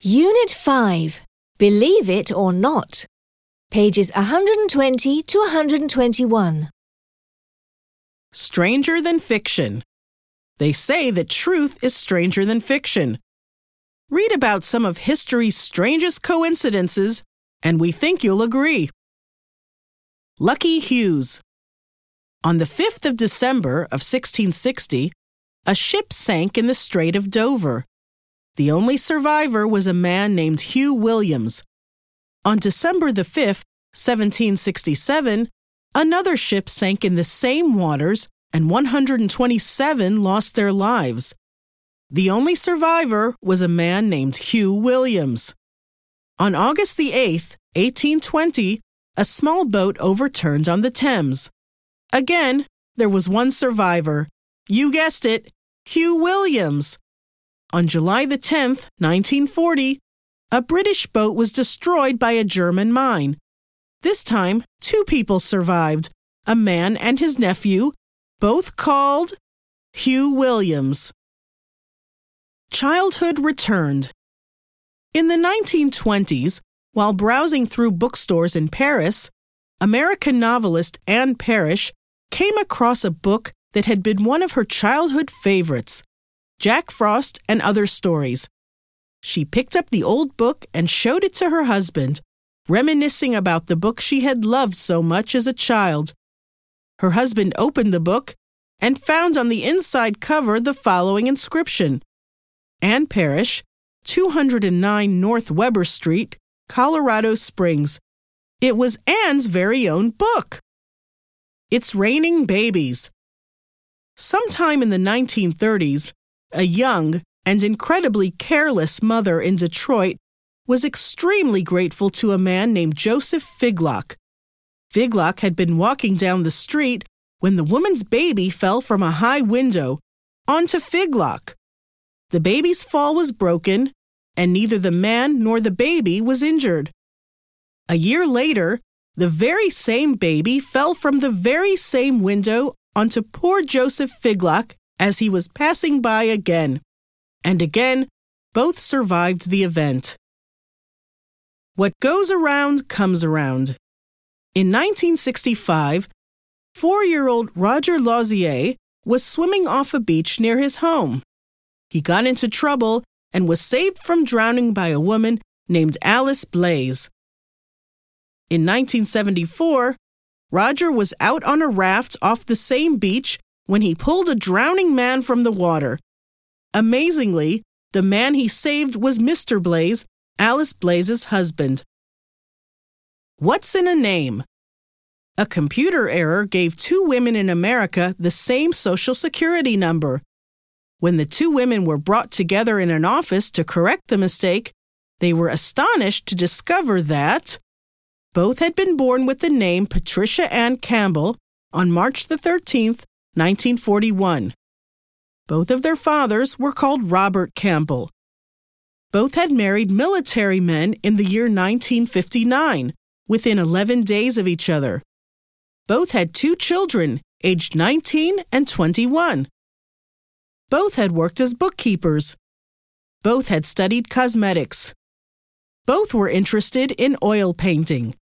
Unit 5. Believe it or not. Pages 120 to 121. Stranger than fiction. They say that truth is stranger than fiction. Read about some of history's strangest coincidences, and we think you'll agree. Lucky Hughes. On the 5th of December of 1660, a ship sank in the Strait of Dover. The only survivor was a man named Hugh Williams. On December the 5th, 1767, another ship sank in the same waters and 127 lost their lives. The only survivor was a man named Hugh Williams. On August the 8th, 1820, a small boat overturned on the Thames. Again, there was one survivor. You guessed it, Hugh Williams. On July the 10th, 1940, a British boat was destroyed by a German mine. This time, 2 people survived, a man and his nephew, both called Hugh Williams. Childhood returned. In the 1920s, while browsing through bookstores in Paris, American novelist Anne Parrish came across a book that had been one of her childhood favorites, Jack Frost and Other Stories. She picked up the old book and showed it to her husband, reminiscing about the book she had loved so much as a child. Her husband opened the book and found on the inside cover the following inscription: Anne Parrish, 209 North Weber Street, Colorado Springs. It was Anne's very own book. It's Raining Babies. Sometime in the 1930s, a young and incredibly careless mother in Detroit was extremely grateful to a man named Joseph Figlock. Figlock had been walking down the street when the woman's baby fell from a high window onto Figlock. The baby's fall was broken, and neither the man nor the baby was injured. A year later, the very same baby fell from the very same window onto poor Joseph Figlock as he was passing by again. And again, both survived the event. What goes around comes around. In 1965, 4-year-old Roger Lauzier was swimming off a beach near his home. He got into trouble and was saved from drowning by a woman named Alice Blaze. In 1974, Roger was out on a raft off the same beach when he pulled a drowning man from the water. Amazingly, the man he saved was Mr. Blaze, Alice Blaze's husband. What's in a name? A computer error gave 2 women in America the same Social Security number. When the 2 women were brought together in an office to correct the mistake, they were astonished to discover that both had been born with the name Patricia Ann Campbell on March the 13th, 1941. Both of their fathers were called Robert Campbell. Both had married military men in the year 1959, within 11 days of each other. Both had 2 children, aged 19 and 21. Both had worked as bookkeepers. Both had studied cosmetics. Both were interested in oil painting.